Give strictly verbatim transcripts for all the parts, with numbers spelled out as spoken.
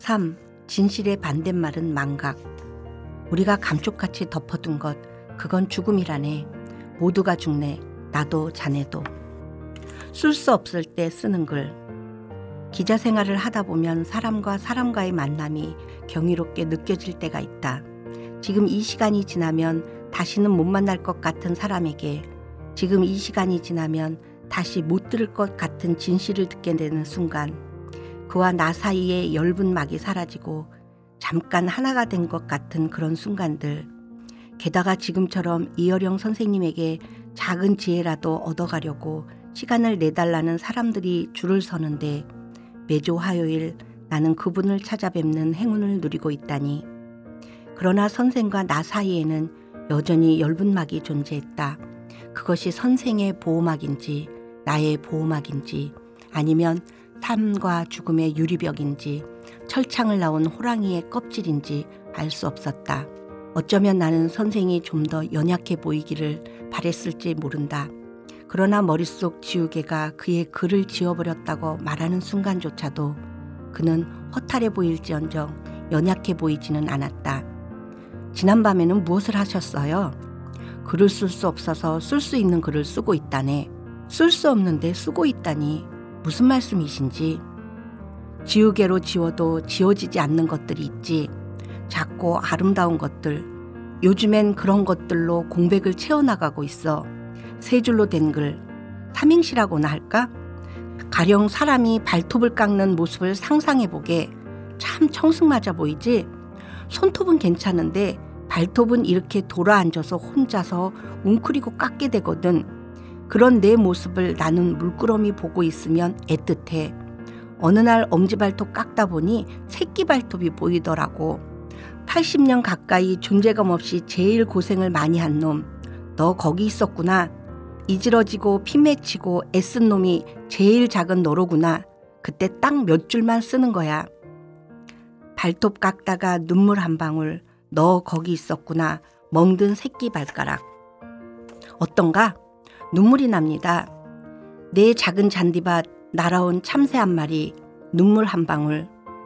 삼. 진실의 반대말은 망각. 우리가 감쪽같이 덮어둔 것, 그건 죽음이라네. 모두가 죽네. 나도 자네도. 쓸 수 없을 때 쓰는 글. 기자 생활을 하다 보면 사람과 사람과의 만남이 경이롭게 느껴질 때가 있다. 지금 이 시간이 지나면 다시는 못 만날 것 같은 사람에게 지금 이 시간이 지나면 다시 못 들을 것 같은 진실을 듣게 되는 순간, 그와 나 사이의 엷은 막이 사라지고 잠깐 하나가 된 것 같은 그런 순간들. 게다가 지금처럼 이어령 선생님에게 작은 지혜라도 얻어가려고 시간을 내달라는 사람들이 줄을 서는데 매주 화요일 나는 그분을 찾아뵙는 행운을 누리고 있다니. 그러나 선생과 나 사이에는 여전히 엷은 막이 존재했다. 그것이 선생의 보호막인지 나의 보호막인지 아니면 삶과 죽음의 유리벽인지 철창을 나온 호랑이의 껍질인지 알 수 없었다. 어쩌면 나는 선생이 좀 더 연약해 보이기를 바랬을지 모른다. 그러나 머릿속 지우개가 그의 글을 지워버렸다고 말하는 순간조차도 그는 허탈해 보일지언정 연약해 보이지는 않았다. 지난밤에는 무엇을 하셨어요? 글을 쓸 수 없어서 쓸 수 있는 글을 쓰고 있다네. 쓸 수 없는데 쓰고 있다니 무슨 말씀이신지. 지우개로 지워도 지워지지 않는 것들이 있지. 작고 아름다운 것들. 요즘엔 그런 것들로 공백을 채워나가고 있어. 세 줄로 된 글, 삼행시라고나 할까? 가령 사람이 발톱을 깎는 모습을 상상해보게. 참 청승맞아 보이지? 손톱은 괜찮은데 발톱은 이렇게 돌아앉아서 혼자서 웅크리고 깎게 되거든. 그런 내 모습을 나는 물끄러미 보고 있으면 애틋해. 어느 날 엄지발톱 깎다 보니 새끼 발톱이 보이더라고. 팔십 년 가까이 존재감 없이 제일 고생을 많이 한 놈. 너 거기 있었구나. 이지러지고 피 맺히고 애쓴 놈이 제일 작은 너로구나. 그때 딱 몇 줄만 쓰는 거야. 발톱 깎다가 눈물 한 방울. 너 거기 있었구나. 멍든 새끼 발가락. 어떤가? 눈물이 납니다. 내 작은 잔디밭 날아온 참새 한 마리. 눈물 한 방울.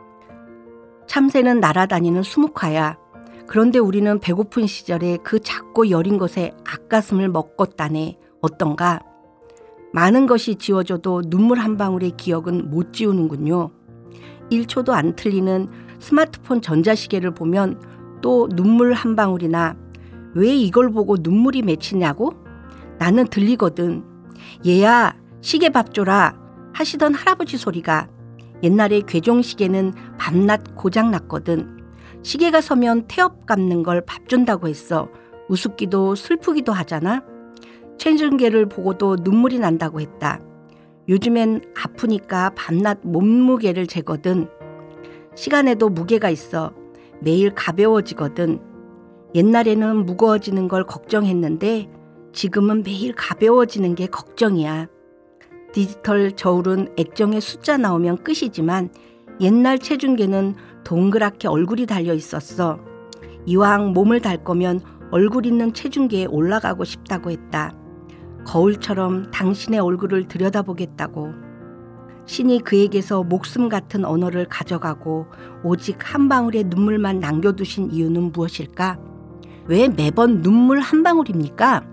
참새는 날아다니는 수묵화야. 그런데 우리는 배고픈 시절에 그 작고 여린 것에 앞가슴을 먹었다네. 어떤가? 많은 것이 지워져도 눈물 한 방울의 기억은 못 지우는군요. 일 초도 안 틀리는 스마트폰 전자시계를 보면 또 눈물 한 방울이나 왜 이걸 보고 눈물이 맺히냐고? 나는 들리거든. 얘야 시계 밥 줘라 하시던 할아버지 소리가. 옛날에 괴종시계는 밤낮 고장났거든. 시계가 서면 태엽 감는 걸 밥 준다고 했어. 우습기도 슬프기도 하잖아. 체중계를 보고도 눈물이 난다고 했다. 요즘엔 아프니까 밤낮 몸무게를 재거든. 시간에도 무게가 있어. 매일 가벼워지거든. 옛날에는 무거워지는 걸 걱정했는데 지금은 매일 가벼워지는 게 걱정이야. 디지털 저울은 액정에 숫자 나오면 끝이지만 옛날 체중계는 동그랗게 얼굴이 달려 있었어. 이왕 몸을 달 거면 얼굴 있는 체중계에 올라가고 싶다고 했다. 거울처럼 당신의 얼굴을 들여다보겠다고. 신이 그에게서 목숨 같은 언어를 가져가고 오직 한 방울의 눈물만 남겨두신 이유는 무엇일까? 왜 매번 눈물 한 방울입니까?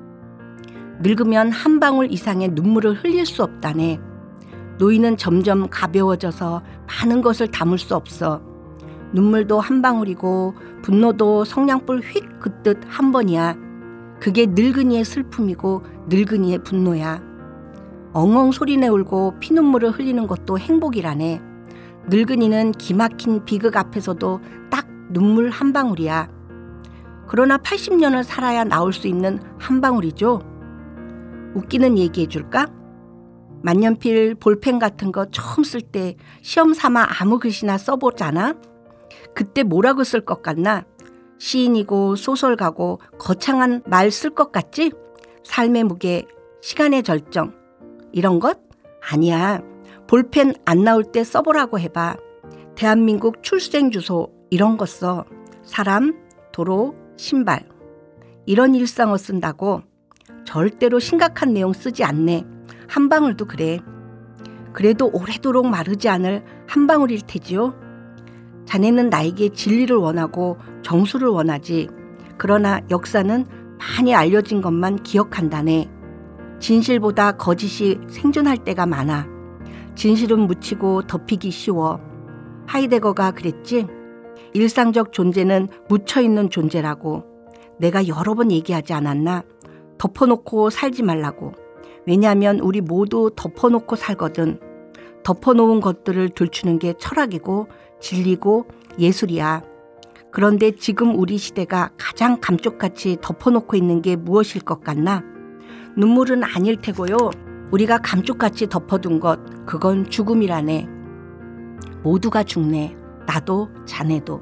늙으면 한 방울 이상의 눈물을 흘릴 수 없다네. 노인은 점점 가벼워져서 많은 것을 담을 수 없어. 눈물도 한 방울이고 분노도 성냥불 휙 긋듯 한 번이야. 그게 늙은이의 슬픔이고 늙은이의 분노야. 엉엉 소리내 울고 피눈물을 흘리는 것도 행복이라네. 늙은이는 기막힌 비극 앞에서도 딱 눈물 한 방울이야. 그러나 팔십 년을 살아야 나올 수 있는 한 방울이죠. 웃기는 얘기해 줄까? 만년필 볼펜 같은 거 처음 쓸 때 시험 삼아 아무 글씨나 써보잖아. 그때 뭐라고 쓸 것 같나? 시인이고 소설가고 거창한 말 쓸 것 같지? 삶의 무게, 시간의 절정 이런 것? 아니야. 볼펜 안 나올 때 써보라고 해봐. 대한민국 출생 주소 이런 거 써. 사람, 도로, 신발 이런 일상어 쓴다고. 절대로 심각한 내용 쓰지 않네. 한 방울도 그래. 그래도 오래도록 마르지 않을 한 방울일 테지요. 자네는 나에게 진리를 원하고 정수를 원하지. 그러나 역사는 많이 알려진 것만 기억한다네. 진실보다 거짓이 생존할 때가 많아. 진실은 묻히고 덮이기 쉬워. 하이데거가 그랬지? 일상적 존재는 묻혀있는 존재라고. 내가 여러 번 얘기하지 않았나? 덮어놓고 살지 말라고. 왜냐하면 우리 모두 덮어놓고 살거든. 덮어놓은 것들을 들추는 게 철학이고 진리고 예술이야. 그런데 지금 우리 시대가 가장 감쪽같이 덮어놓고 있는 게 무엇일 것 같나? 눈물은 아닐 테고요. 우리가 감쪽같이 덮어둔 것, 그건 죽음이라네. 모두가 죽네. 나도 자네도.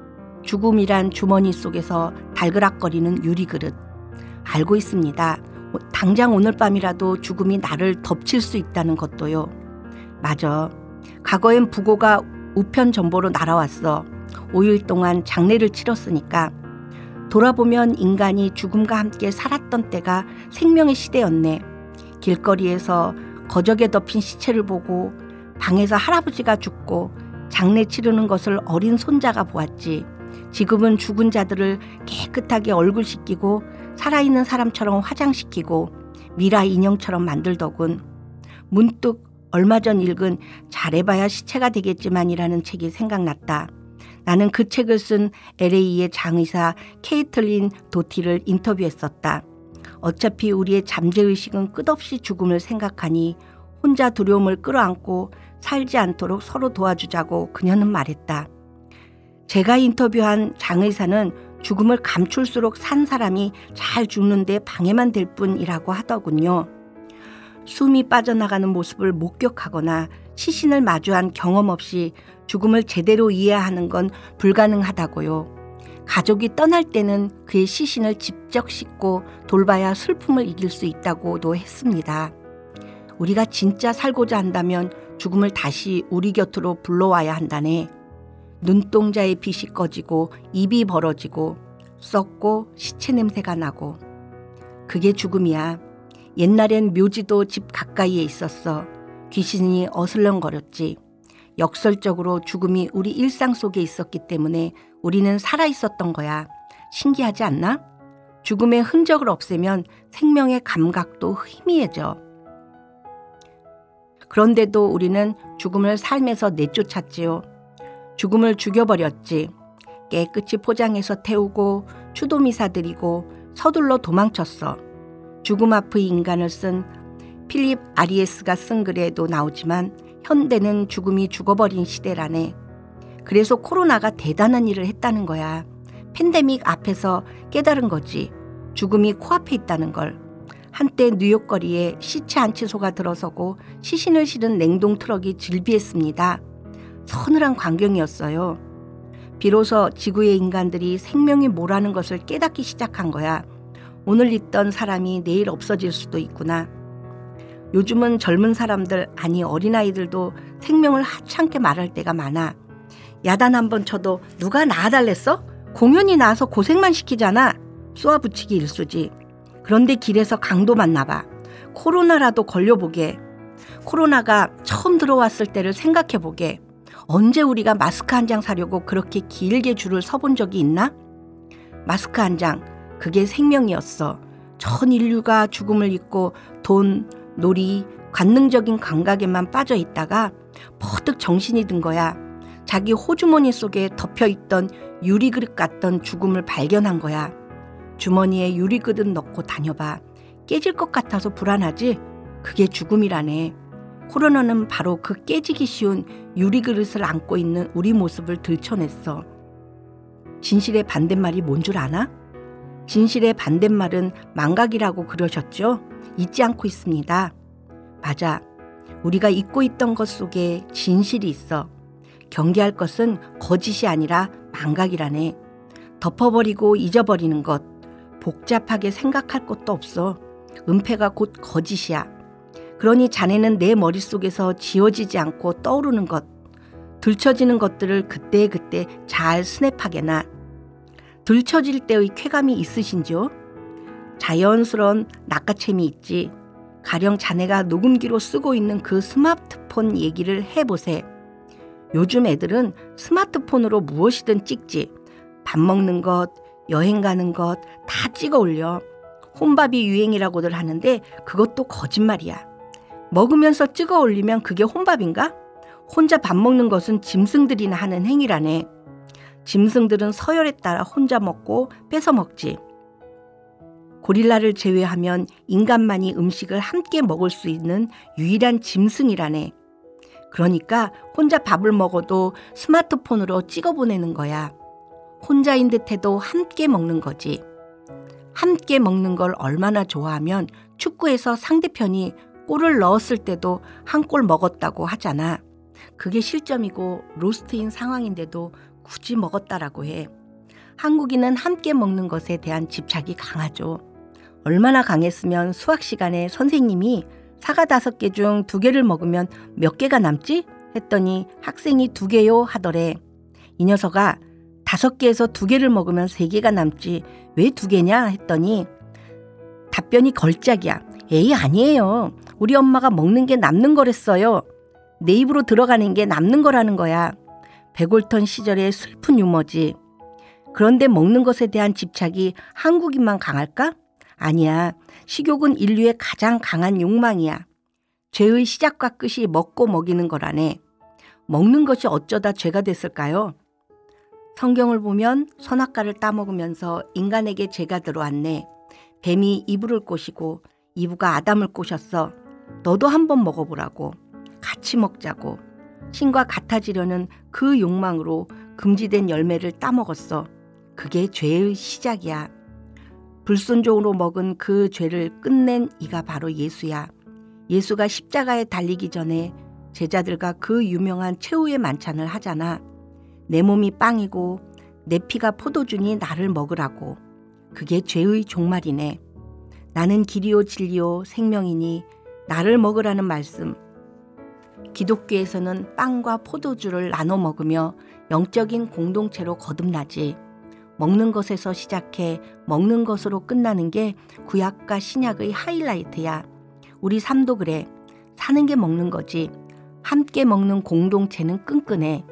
죽음이란 주머니 속에서 달그락거리는 유리그릇. 알고 있습니다. 당장 오늘 밤이라도 죽음이 나를 덮칠 수 있다는 것도요. 맞아. 과거엔 부고가 우편 정보로 날아왔어. 오 일 동안 장례를 치렀으니까. 돌아보면 인간이 죽음과 함께 살았던 때가 생명의 시대였네. 길거리에서 거적에 덮인 시체를 보고 방에서 할아버지가 죽고 장례 치르는 것을 어린 손자가 보았지. 지금은 죽은 자들을 깨끗하게 얼굴 씻기고 살아있는 사람처럼 화장시키고 미라 인형처럼 만들더군. 문득 얼마 전 읽은 잘해봐야 시체가 되겠지만이라는 책이 생각났다. 나는 그 책을 쓴 엘에이의 장의사 케이틀린 도티를 인터뷰했었다. 어차피 우리의 잠재의식은 끝없이 죽음을 생각하니 혼자 두려움을 끌어안고 살지 않도록 서로 도와주자고 그녀는 말했다. 제가 인터뷰한 장의사는 죽음을 감출수록 산 사람이 잘 죽는데 방해만 될 뿐이라고 하더군요. 숨이 빠져나가는 모습을 목격하거나 시신을 마주한 경험 없이 죽음을 제대로 이해하는 건 불가능하다고요. 가족이 떠날 때는 그의 시신을 직접 씻고 돌봐야 슬픔을 이길 수 있다고도 했습니다. 우리가 진짜 살고자 한다면 죽음을 다시 우리 곁으로 불러와야 한다네. 눈동자의 빛이 꺼지고 입이 벌어지고 썩고 시체 냄새가 나고. 그게 죽음이야. 옛날엔 묘지도 집 가까이에 있었어. 귀신이 어슬렁거렸지. 역설적으로 죽음이 우리 일상 속에 있었기 때문에 우리는 살아있었던 거야. 신기하지 않나? 죽음의 흔적을 없애면 생명의 감각도 희미해져. 그런데도 우리는 죽음을 삶에서 내쫓았지요. 죽음을 죽여버렸지. 깨끗이 포장해서 태우고 추도미사 드리고 서둘러 도망쳤어. 죽음 앞의 인간을 쓴 필립 아리에스가 쓴 글에도 나오지만 현대는 죽음이 죽어버린 시대라네. 그래서 코로나가 대단한 일을 했다는 거야. 팬데믹 앞에서 깨달은 거지. 죽음이 코앞에 있다는 걸. 한때 뉴욕 거리에 시체 안치소가 들어서고 시신을 실은 냉동 트럭이 질비했습니다. 서늘한 광경이었어요. 비로소 지구의 인간들이 생명이 뭐라는 것을 깨닫기 시작한 거야. 오늘 있던 사람이 내일 없어질 수도 있구나. 요즘은 젊은 사람들, 아니 어린아이들도 생명을 하찮게 말할 때가 많아. 야단 한번 쳐도 누가 나아달랬어? 공연이 나와서 고생만 시키잖아. 쏘아붙이기 일쑤지. 그런데 길에서 강도 만나봐. 코로나라도 걸려보게. 코로나가 처음 들어왔을 때를 생각해보게. 언제 우리가 마스크 한 장 사려고 그렇게 길게 줄을 서본 적이 있나? 마스크 한 장, 그게 생명이었어. 전 인류가 죽음을 잊고 돈, 놀이, 관능적인 감각에만 빠져 있다가 퍼뜩 정신이 든 거야. 자기 호주머니 속에 덮여있던 유리그릇 같던 죽음을 발견한 거야. 주머니에 유리그릇 넣고 다녀봐. 깨질 것 같아서 불안하지? 그게 죽음이라네. 코로나는 바로 그 깨지기 쉬운 유리그릇을 안고 있는 우리 모습을 들춰냈어. 진실의 반대말이 뭔 줄 아나? 진실의 반대말은 망각이라고 그러셨죠? 잊지 않고 있습니다. 맞아. 우리가 잊고 있던 것 속에 진실이 있어. 경계할 것은 거짓이 아니라 망각이라네. 덮어버리고 잊어버리는 것. 복잡하게 생각할 것도 없어. 은폐가 곧 거짓이야. 그러니 자네는 내 머릿속에서 지워지지 않고 떠오르는 것, 들춰지는 것들을 그때그때 잘 스냅하게나. 들춰질 때의 쾌감이 있으신지요? 자연스러운 낚아챔이 있지. 가령 자네가 녹음기로 쓰고 있는 그 스마트폰 얘기를 해보세. 요즘 애들은 스마트폰으로 무엇이든 찍지. 밥 먹는 것, 여행 가는 것 다 찍어 올려. 혼밥이 유행이라고들 하는데 그것도 거짓말이야. 먹으면서 찍어 올리면 그게 혼밥인가? 혼자 밥 먹는 것은 짐승들이나 하는 행위라네. 짐승들은 서열에 따라 혼자 먹고 뺏어 먹지. 고릴라를 제외하면 인간만이 음식을 함께 먹을 수 있는 유일한 짐승이라네. 그러니까 혼자 밥을 먹어도 스마트폰으로 찍어 보내는 거야. 혼자인 듯해도 함께 먹는 거지. 함께 먹는 걸 얼마나 좋아하면 축구에서 상대편이 골을 넣었을 때도 한 골 먹었다고 하잖아. 그게 실점이고 로스트인 상황인데도 굳이 먹었다라고 해. 한국인은 함께 먹는 것에 대한 집착이 강하죠. 얼마나 강했으면 수학 시간에 선생님이 사과 다섯 개 중 두 개를 먹으면 몇 개가 남지? 했더니 학생이 두 개요 하더래. 이 녀석아, 다섯 개에서 두 개를 먹으면 세 개가 남지 왜 두 개냐 했더니 답변이 걸작이야. 에이 아니에요. 우리 엄마가 먹는 게 남는 거랬어요. 내 입으로 들어가는 게 남는 거라는 거야. 백월턴 시절의 슬픈 유머지. 그런데 먹는 것에 대한 집착이 한국인만 강할까? 아니야. 식욕은 인류의 가장 강한 욕망이야. 죄의 시작과 끝이 먹고 먹이는 거라네. 먹는 것이 어쩌다 죄가 됐을까요? 성경을 보면 선악과를 따먹으면서 인간에게 죄가 들어왔네. 뱀이 이브를 꼬시고 이브가 아담을 꼬셨어. 너도 한번 먹어보라고. 같이 먹자고. 신과 같아지려는 그 욕망으로 금지된 열매를 따먹었어. 그게 죄의 시작이야. 불순종으로 먹은 그 죄를 끝낸 이가 바로 예수야. 예수가 십자가에 달리기 전에 제자들과 그 유명한 최후의 만찬을 하잖아. 내 몸이 빵이고 내 피가 포도주니 나를 먹으라고. 그게 죄의 종말이네. 나는 길이요 진리요 생명이니 나를 먹으라는 말씀. 기독교에서는 빵과 포도주를 나눠 먹으며 영적인 공동체로 거듭나지. 먹는 것에서 시작해 먹는 것으로 끝나는 게 구약과 신약의 하이라이트야. 우리 삶도 그래. 사는 게 먹는 거지. 함께 먹는 공동체는 끈끈해.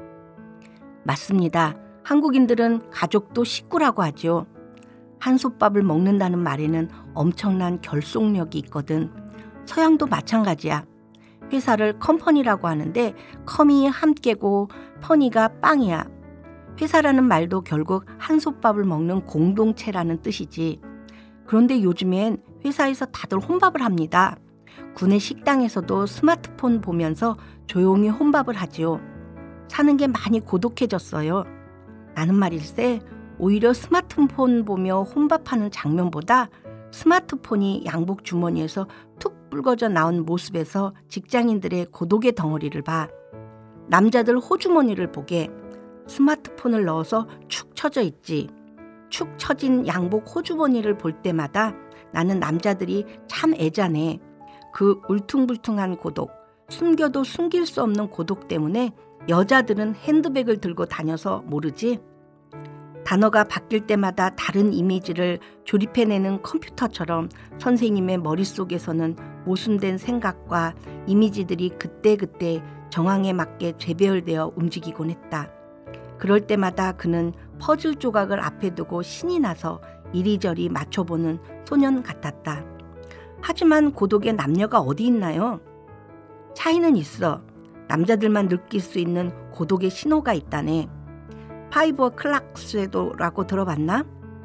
맞습니다. 한국인들은 가족도 식구라고 하죠. 한솥밥을 먹는다는 말에는 엄청난 결속력이 있거든. 서양도 마찬가지야. 회사를 컴퍼니라고 하는데 컴이 함께고 퍼니가 빵이야. 회사라는 말도 결국 한솥밥을 먹는 공동체라는 뜻이지. 그런데 요즘엔 회사에서 다들 혼밥을 합니다. 구내 식당에서도 스마트폰 보면서 조용히 혼밥을 하지요. 사는 게 많이 고독해졌어요. 나는 말일세 오히려 스마트폰 보며 혼밥하는 장면보다 스마트폰이 양복 주머니에서 툭 불거져 나온 모습에서 직장인들의 고독의 덩어리를 봐. 남자들 호주머니를 보게. 스마트폰을 넣어서 축 처져 있지. 축 처진 양복 호주머니를 볼 때마다 나는 남자들이 참 애잔해. 그 울퉁불퉁한 고독, 숨겨도 숨길 수 없는 고독 때문에 여자들은 핸드백을 들고 다녀서 모르지. 단어가 바뀔 때마다 다른 이미지를 조립해내는 컴퓨터처럼 선생님의 머릿속에서는 모순된 생각과 이미지들이 그때그때 정황에 맞게 재배열되어 움직이곤 했다. 그럴 때마다 그는 퍼즐 조각을 앞에 두고 신이 나서 이리저리 맞춰보는 소년 같았다. 하지만 고독에 남녀가 어디 있나요? 차이는 있어. 남자들만 느낄 수 있는 고독의 신호가 있다네. 파이브 클락스라고 들어봤나?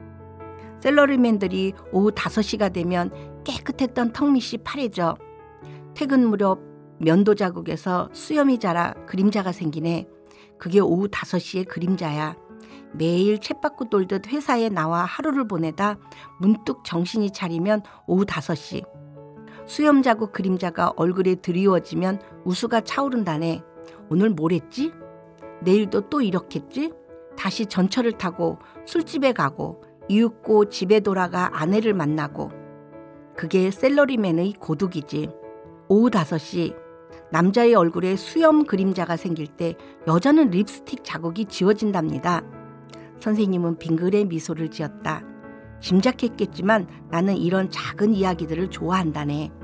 셀러리맨들이 오후 다섯 시가 되면 깨끗했던 턱밑이 파래져. 퇴근 무렵 면도 자국에서 수염이 자라 그림자가 생기네. 그게 오후 다섯 시의 그림자야. 매일 쳇바퀴 돌듯 회사에 나와 하루를 보내다 문득 정신이 차리면 오후 다섯 시. 수염 자국 그림자가 얼굴에 드리워지면 우수가 차오른다네. 오늘 뭘 했지? 내일도 또 이렇겠지? 다시 전철을 타고 술집에 가고 이윽고 집에 돌아가 아내를 만나고. 그게 셀러리맨의 고독이지. 오후 다섯 시. 남자의 얼굴에 수염 그림자가 생길 때 여자는 립스틱 자국이 지워진답니다. 선생님은 빙그레 미소를 지었다. 짐작했겠지만 나는 이런 작은 이야기들을 좋아한다네.